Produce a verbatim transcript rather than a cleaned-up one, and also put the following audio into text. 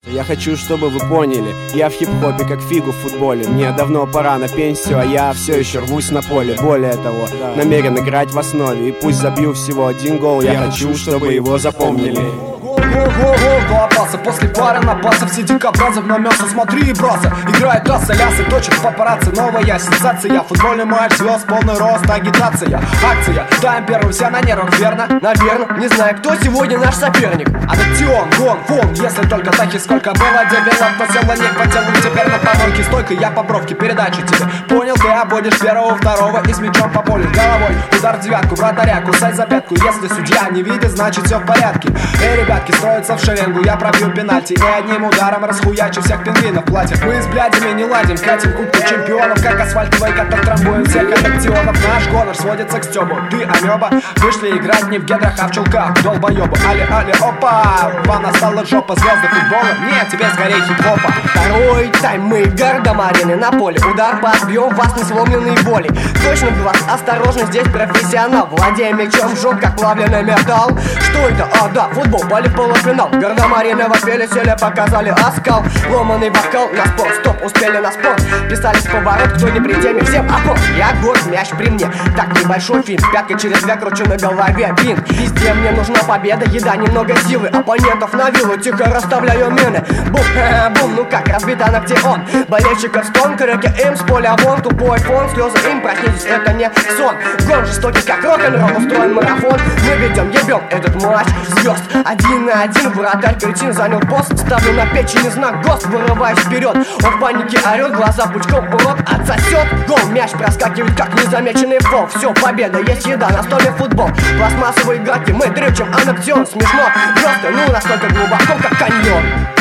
Я хочу, чтобы вы поняли, я в хип-хопе как фигу в футболе. Мне давно пора на пенсию, а я все еще рвусь на поле. Более того, намерен играть в основе. И пусть забью всего один гол, я хочу, чтобы его запомнили. Го-го-го, до опаса, после пары напаса. Все дикобразы в намёса, смотри и бросай. Играет трасса, лясы, точек папарацци. Новая сенсация, футбольный матч, звезд, полный рост, агитация. Акция, тайм первый, все на нервах, верно? Наверно, не знаю, кто сегодня наш соперник. Аддикцион, гон, фон, если только тахи, сколько было дебилов, то села не хватило, теперь на помойке стойка, я по бровке, передачу тебе. Понял, ты обводишь первого, второго и с мячом по полю головой. Удар девятку, вратаря, кусай за пятку. Если судья не видит, значит все в порядке. Эй, ребятки, строятся в шеренгу, я пробью пенальти и одним ударом расхуячу всех пингвинов в платьях. Мы с блядями не ладим, катим кубки чемпионов, как асфальтовый каток трамбуем всех аттракционов. Наш гонор сводится к стёбу, ты амеба. Вышли играть не в гедрах, а в чулках, долбоёбы. Али-али, опа, вам настала жопа, звезды футбола, нет, тебе скорее хип-хопа. Второй тайм, мы гардемарены на поле. Удар подбьем вас не сломленной волей. Точно в глаз, осторожно, здесь профессионал. Владея мячом, жёг как плавленый металл. Что это? А, да, футбол, поле полуфинал. Гардемарены вопели, сели, показали оскал. Ломаный бокал на спорт, стоп, успели на спорт. Писались в поворот, кто не при теме, всем опор. Я горд, мяч при мне, так небольшой финт. Пяткой через две кручу на голове бинт. Везде мне нужна победа, еда, немного силы. Оппонентов на виллу, тихо расставляю мины. Бум, э, бум, ну как, разбита на где он. Болельщиков стон, крики им с поля вон. Тупой фон, слезы им, проснитесь, это не сон. Гон жестокий, как рок-н-ролл, устроен марафон. Мы ведем, ебем этот матч звезд. Один на один, вратарь кретин занял пост. Ставлю на печени знак ГОСТ, вырываясь вперед. Он в панике орет, глаза пучком, урод отсосет. Гол, мяч проскакивает, как незамеченный фол. Все, победа, есть еда, на столе футбол. Пластмассовые игроки, мы дрючим аннексион. Смешно, жестко, ну настолько глубоко, как каньон.